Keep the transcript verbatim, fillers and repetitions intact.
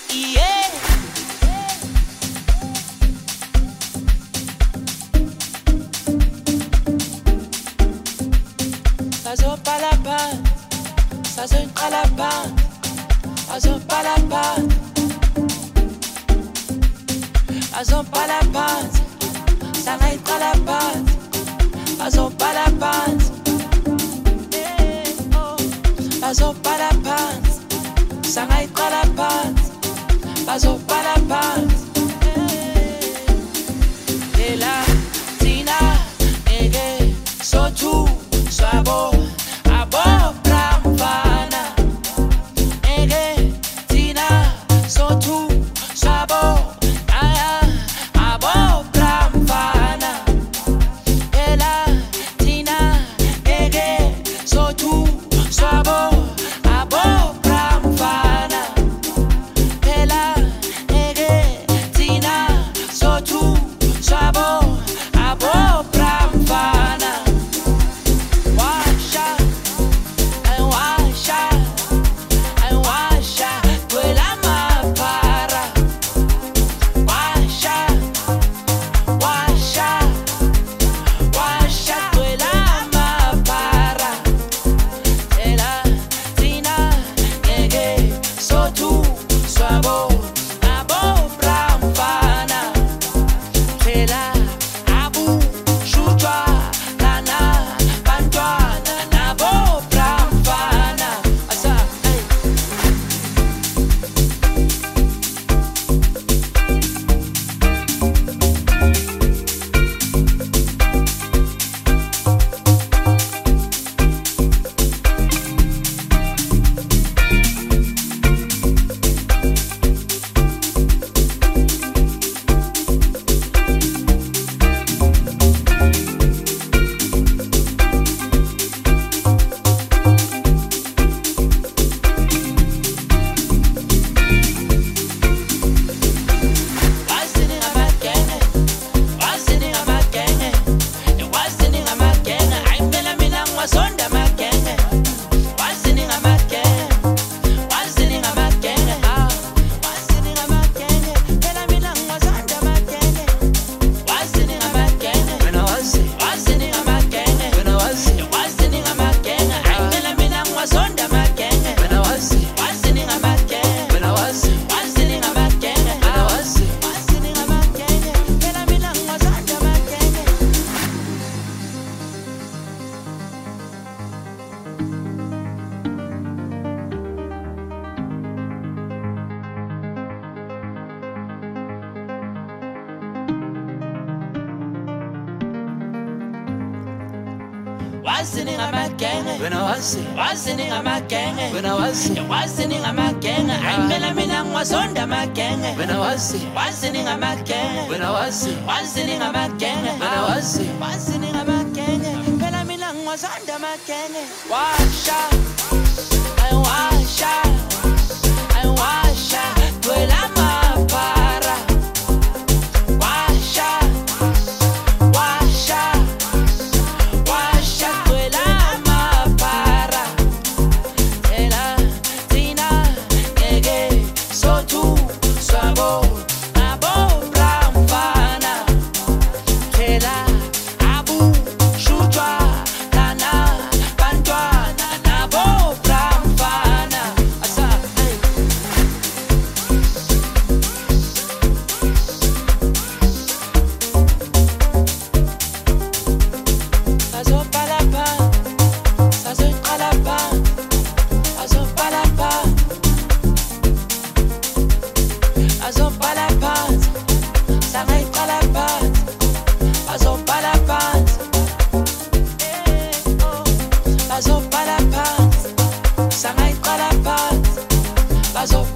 Yeah. Sazopalaphan, sazoqalaphan, azopalaphan, azopalaphan, sangayiqalaphan, azopalaphan, azopalaphan, sangayiqalaphan, azopalaphan. Ela Tina ege sotu swabo abo pramfana ege Tina sotu swabo aya abo pramfana ela Tina ege sotu swabo abo pramfana ela ege Tina sotu swabo abo pramfana. Washa and washa and washa duela mapara. Washa washa washa duela mapara. Ela Tina ngeke sotu swabo abo pramfana. Ela abu shutwa lana bantwana nabo pramfana. Asa hey. Wasini amagenge, wasini amagenge, wasini amagenge. Ayimphela mina ngiwasonda amagenge. Wasini amagenge, wasini amagenge, ah, wasini amagenge. Phela mina ngiwasonda amagenge. Wasini amagenge, wena wazi. Wasini amagenge, wena wazi. Wasini amagenge, ayimphela mina ngiwasonda amagenge. Wena wazi. Wasini amagenge, wena wazi. Wasini amagenge, wena wazi. Wasini amagenge, phela mina ngiwasonda amagenge. Wasini amagenge, wena wazi. Wasini amagenge, wena wazi. Wasini amagenge, ayimphela mina ngiwasonda amagenge. Wena wazi. Wasini amagenge, wena wazi. Wasini amagenge, wena wazi. Wasini amagenge, phela mina ngiwasonda amagenge. Washa and washa and washa duela mapara. Washa washa washa duela mapara. Ela Tina ngeke sotu swabo abo pramfana. Ela abu shutwa lana bantwana nabo pramfana. Asa hey. Sazopalaphan, sazoqalaphan, azopalaphan, azopalaphan, sangayiqalaphan, azopalaphan, eh, oh, azopalaphan, sangayiqalaphan, azopalaphan.